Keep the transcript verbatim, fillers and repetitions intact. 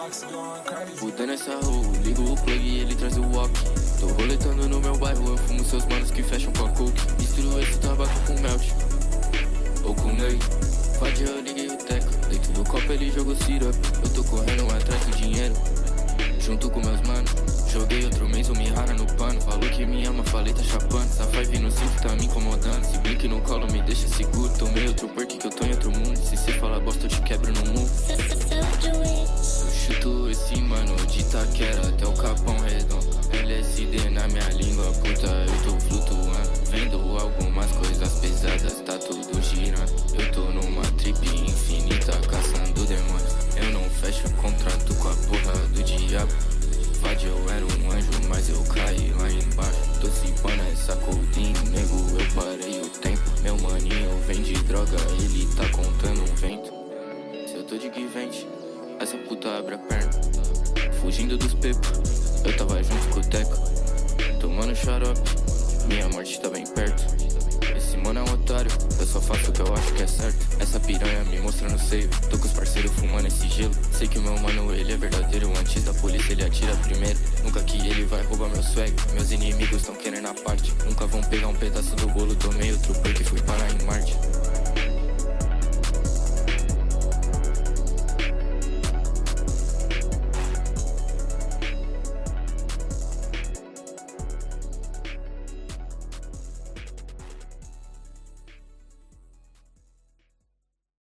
Puta nessa rua, ligo o plug e ele traz o walk. Tô roletando no meu bairro, eu fumo seus manos que fecham com a coke. Misturo esse tabaco com melt ou com ney. Pode eu liguei o teco, dentro do copo ele jogou syrup. Eu tô correndo atrás do dinheiro, junto com meus manos. Joguei outro mês, o Mihara no pano. Falou que me ama, falei tá chapando. Essa five no cinto tá me incomodando. Se blink no colo me deixa seguro. Tomei outro perk que eu tô em outro mundo. Se cê fala bosta eu te quebro no mundo. Eu chuto esse mano de Itaquera até o Capão Redondo. L S D na minha língua, puta, eu tô flutuando. Vendo algumas coisas pesadas, tá tudo girando. Eu tô numa trip infinita, caçando demônios. Eu não fecho contrato com a porra do diabo. Vade, eu era um anjo, mas eu caí lá embaixo. Tô cipando essa coldinha, nego, eu parei o tempo. Meu maninho vende droga, ele tá contando um vento. Se eu tô de guivente, essa puta abre a perna. Fugindo dos pepos, eu tava junto com o Teco. Tomando xarope, minha morte tá bem perto. Esse mano é um otário, eu só faço o que eu acho que é certo. Essa piranha me mostra no seio, tô com os parceiros fumando esse gelo. Sei que o meu mano, ele é verdadeiro, antes da polícia ele atira primeiro. Nunca que ele vai roubar meu swag, meus inimigos tão querendo a parte. Nunca vão pegar um pedaço do bolo, tomei outro porque fui parar em Marte.